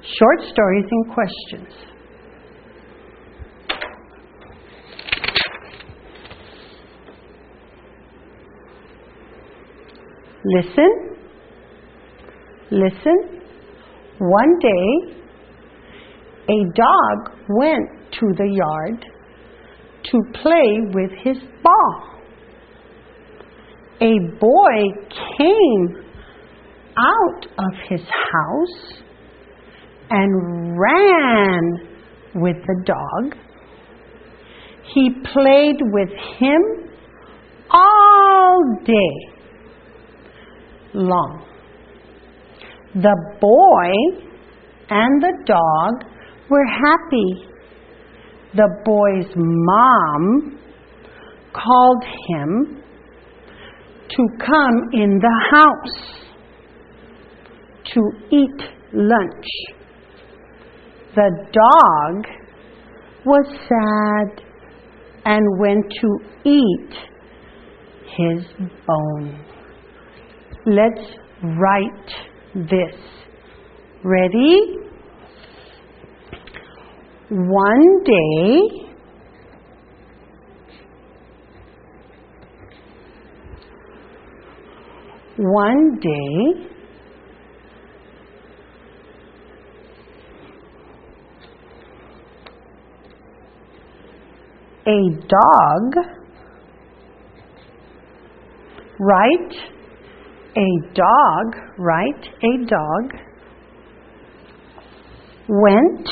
Short stories and questions. Listen. Listen. One day, a dog went to the yard to play with his ball. A boy came out of his house and ran with the dog. He played with him all day long. The boy and the dog were happy. The boy's mom called him to come in the house to eat lunch. The dog was sad and went to eat his bone. Let's write this. Ready? One day, a dog, right? A dog went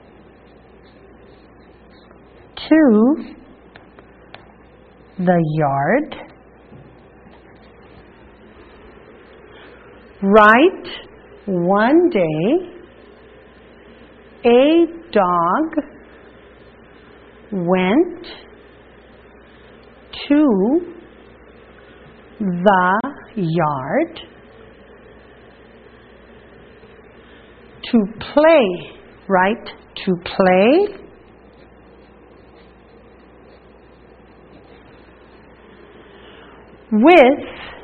to the yard. Right? One day, a dog went to the yard to play, right? To play with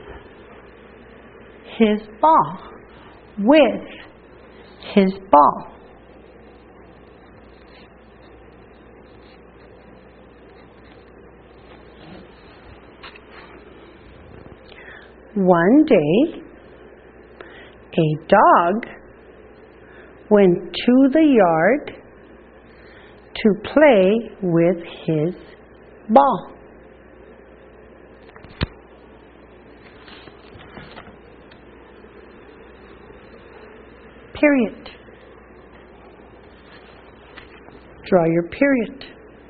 his ball. With his ball. One day, a dog went to the yard to play with his ball. Period. Draw your period.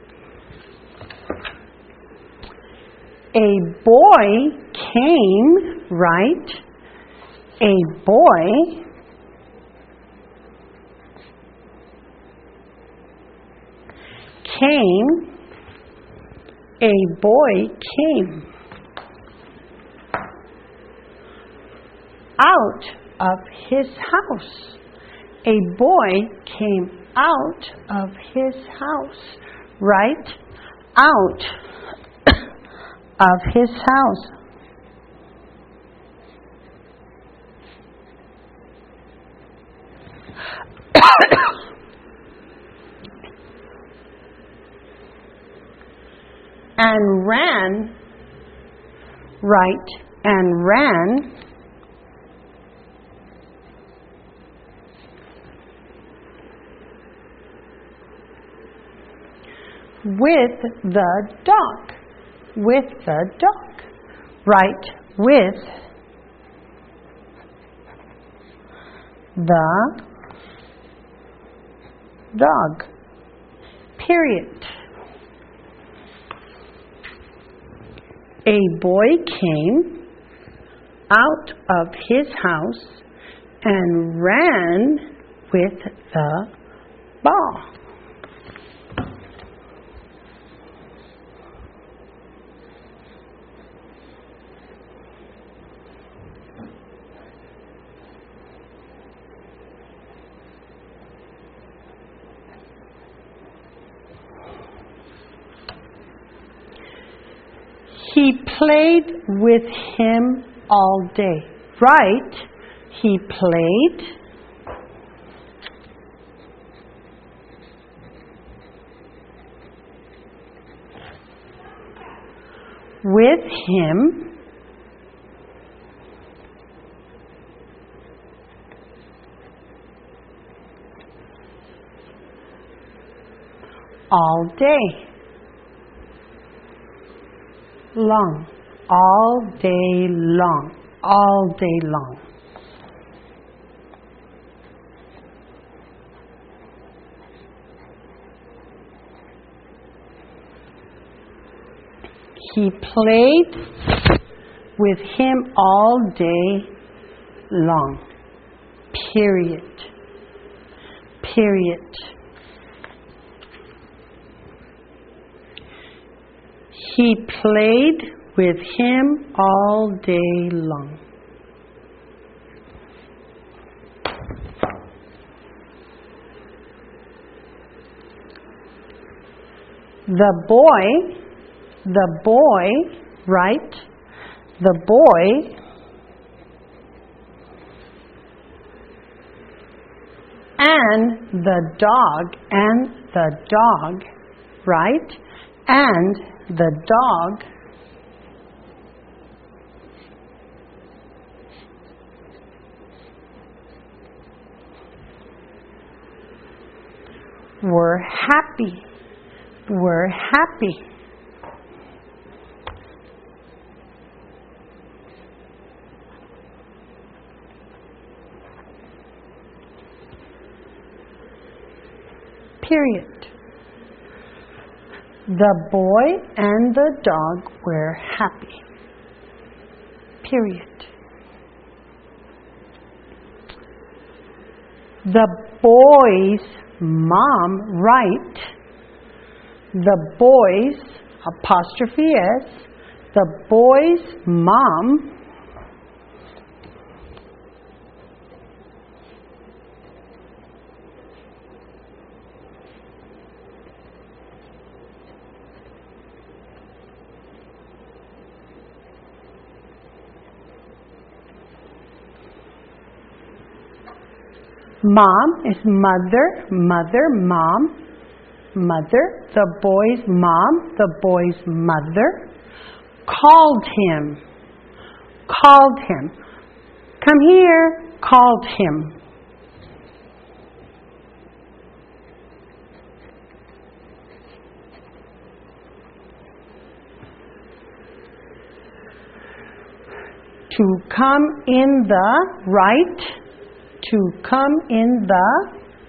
A boy came, right? A boy came. A boy came out of his house. A boy came out of his house, right? Out of his house. And ran, right? And ran with the dog. With the dog. Right? With the dog. Period. A boy came out of his house and ran with the ball. He played with him all day. Right? He played with him all day long, all day long, all day long. He played with him all day long. Period. Period. He played with him all day long. The boy, right? The boy and the dog, right? And the dog were happy. Were happy. Period. The boy and the dog were happy. Period. The boy's mom, right? The boy's, apostrophe S, the boy's mom mom is mother, mom, mother. The boy's mom, the boy's mother, called him. Come here, called him. To come in the, right? To come in the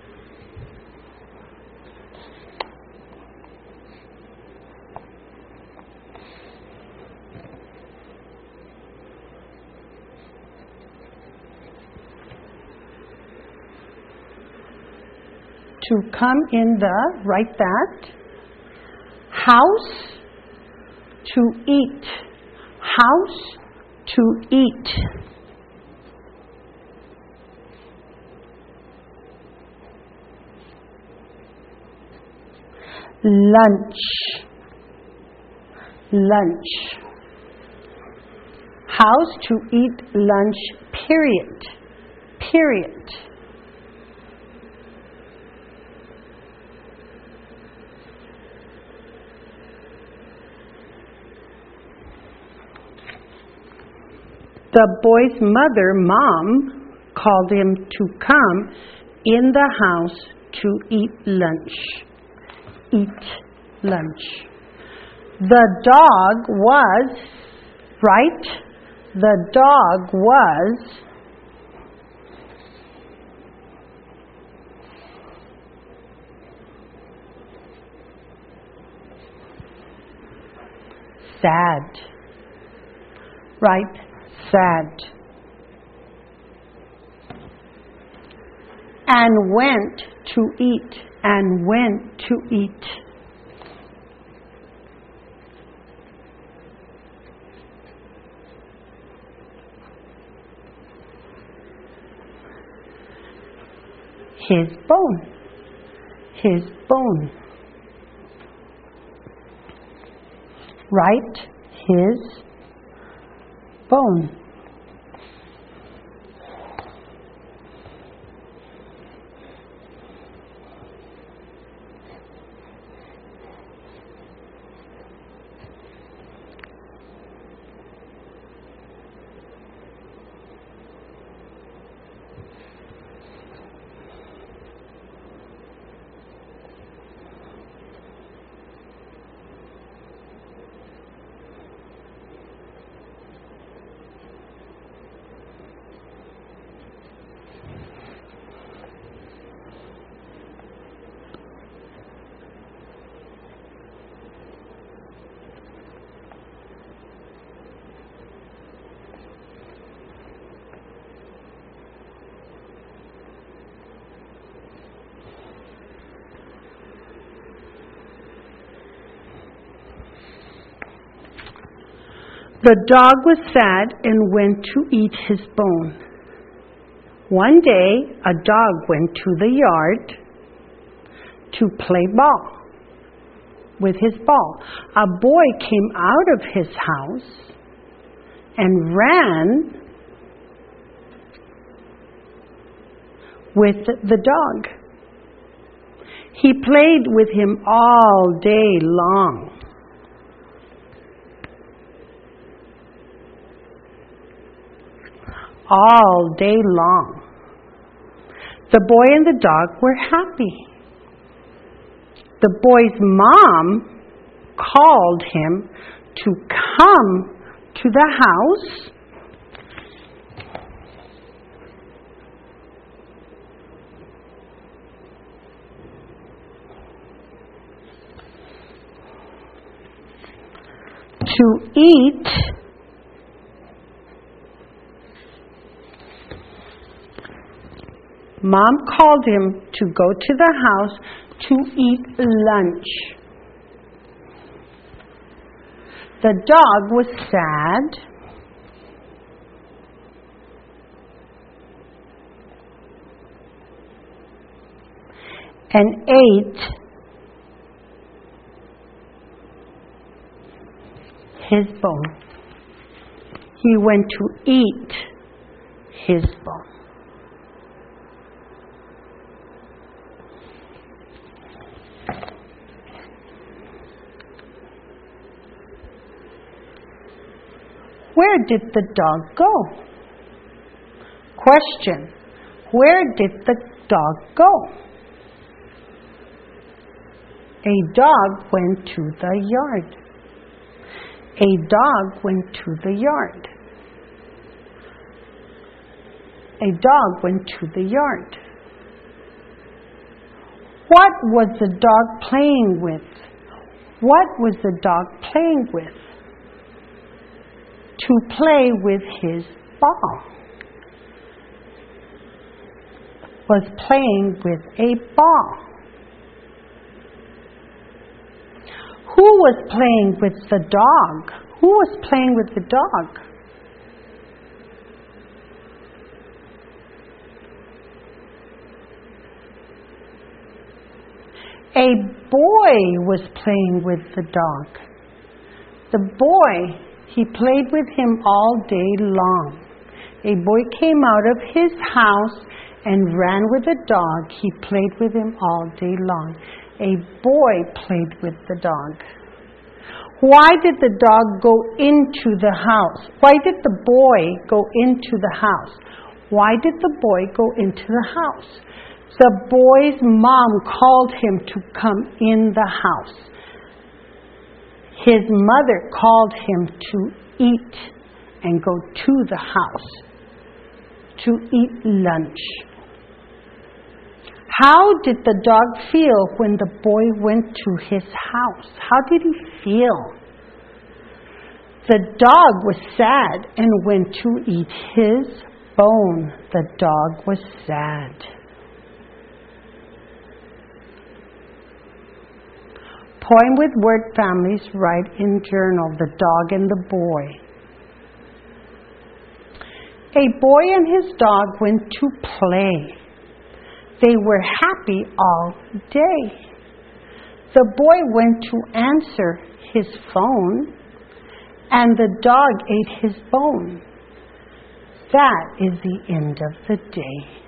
write that, house, to eat, house, to eat. Lunch, house, to eat lunch, period. The boy's mother, mom, called him to come in the house to eat lunch. The dog was, right? The dog was sad, right? Sad. And went to eat. His bone. Right? His bone. The dog was sad and went to eat his bone. One day, a dog went to the yard to play ball with his ball. A boy came out of his house and ran with the dog. He played with him all day long. All day long. The boy and the dog were happy. The boy's mom called him to come to the house to eat Mom called him to go to the house to eat lunch. The dog was sad and ate his bone. He went to eat his bone. Where did the dog go? Question. Where did the dog go? A dog went to the yard. A dog went to the yard. A dog went to the yard. What was the dog playing with? What was the dog playing with? To play with his ball. Was playing with a ball. Who was playing with the dog? Who was playing with the dog? A boy was playing with the dog. The boy, he played with him all day long. A boy came out of his house and ran with the dog. He played with him all day long. A boy played with the dog. Why did the dog go into the house? Why did the boy go into the house? Why did the boy go into the house? The boy's mom called him to come in the house. His mother called him to eat and go to the house to eat lunch. How did the dog feel when the boy went to his house? How did he feel? The dog was sad and went to eat his bone. The dog was sad. Poem with word families write in journal, The Dog and the Boy. A boy and his dog went to play. They were happy all day. The boy went to answer his phone, and the dog ate his bone. That is the end of the day.